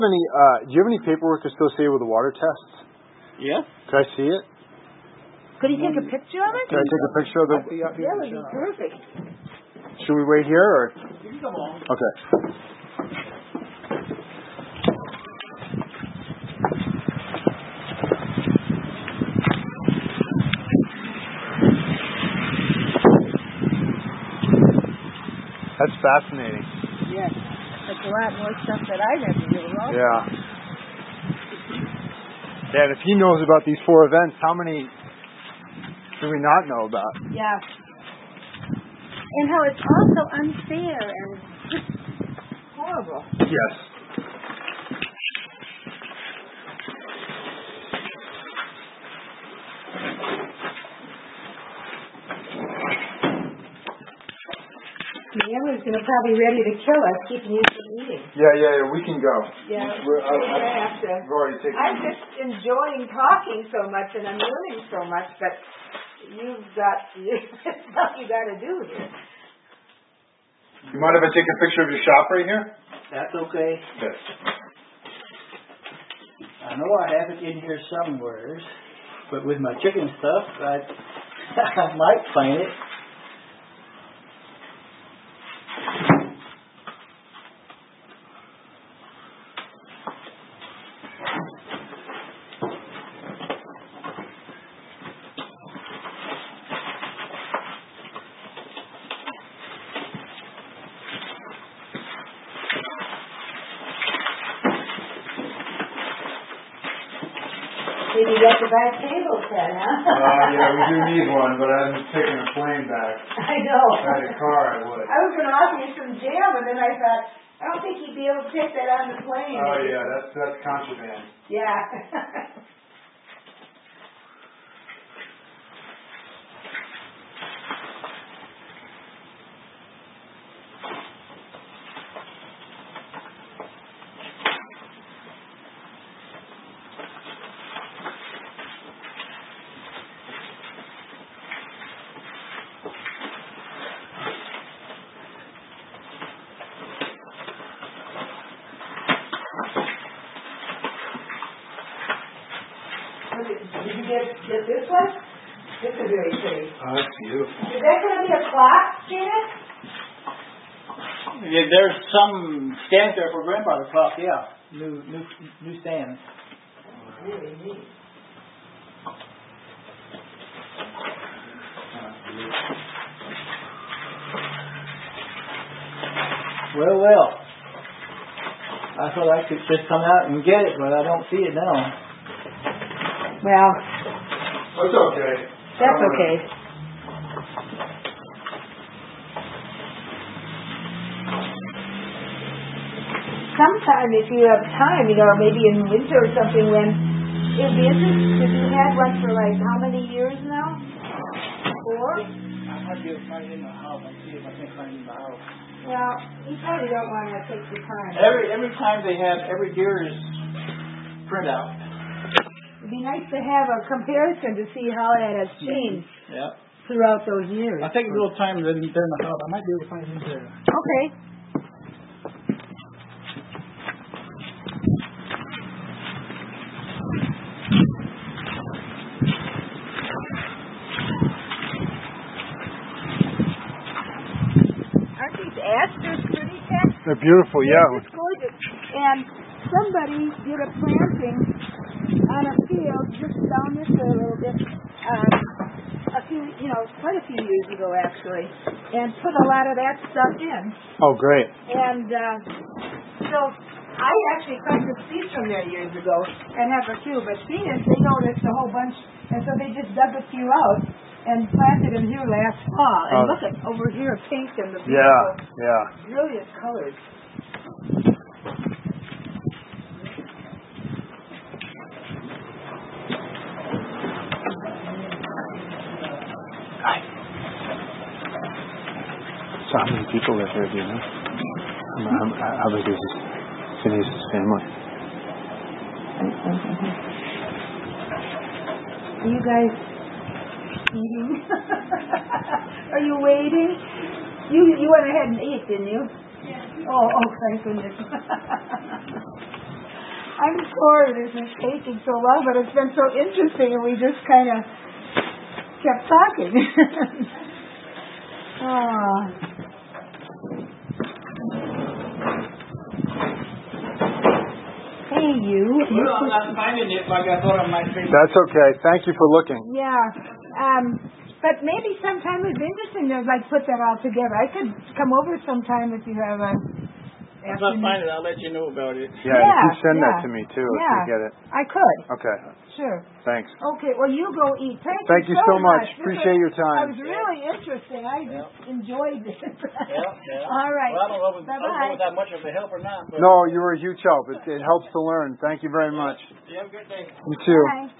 Do you have any paperwork associated with the water tests? Yeah. Could I see it? Could you take a picture of it? Can I take a picture of it? That would be perfect. Should we wait here or? You can come on. Okay. That's fascinating. Yes. That's a lot more stuff that I never knew about. Yeah. Yeah, and if he knows about these 4 events, how many do we not know about? Yeah. And how it's also unfair and just horrible. Yes. Emma's going to probably ready to kill us, keeping you from eating. Yeah, we can go. Yeah, I've already taken. I'm just enjoying talking so much, and I'm learning so much, but you've got stuff you got to do here. You mind if I take a picture of your shop right here? That's okay. Yes. I know I have it in here somewhere, but with my chicken stuff, I might find it. Maybe you got to buy a table set, huh? Yeah, we do need one, but I'm taking a plane back. I know. If I had a car, I would. I was going to offer you some jam, and then I thought, I don't think you'd be able to take that on the plane. Oh, yeah, that's contraband. Yeah. Did you get this one? This is very pretty. Oh, that's beautiful. Is that going to be a clock, Janet? Yeah, there's some stands there for grandfather clock. Yeah, new stands. Really neat. Well. I thought I could just come out and get it, but I don't see it now. Well, That's okay. that's okay. Sometime, if you have time, maybe in winter or something, when it'd be interesting, because you had one for like how many years now? 4? I have to find it in the house and see if I can find it in the house. Well, you probably don't want to take your time. Every time they have every deer's printout. It'd be nice to have a comparison to see how that has changed throughout those years. I take a little time to in the house. I might be able to find it there. Okay. Aren't these asters pretty, Ted? They're beautiful, yeah. It's gorgeous. And somebody did a planting on a field just down this way a little bit, quite a few years ago actually, and put a lot of that stuff in. Oh, great. And so I actually cut the seeds from there years ago and have a few, but Phoenix, they noticed a whole bunch, and so they just dug a few out and planted them here last fall. And look at over here, pink and the beautiful, brilliant colors. So how many people live here, do you know? How big is Phineas' family? Are you guys eating? Are you waiting? You went ahead and ate, didn't you? Yeah. Oh, thank goodness. I'm sorry this is taking so long, but it's been so interesting, and we just kind of kept talking. Hey, you. Well, I'm not finding it like I thought I might be. That's okay. Thank you for looking. Yeah. But maybe sometime it's interesting to like put that all together. I could come over sometime if you have a. If I find it, I'll let you know about it. Yeah, if you send that to me too, if you get it. I could. Okay. Sure. Thanks. Okay, well, you go eat. Thank you so much. Appreciate your It time. was really interesting. I just enjoyed this. Yeah. All right. Well, I don't know if Bye-bye. that much of a help or not. But No, you were a huge help. It helps to learn. Thank you very much. You have a good day. You too. Bye.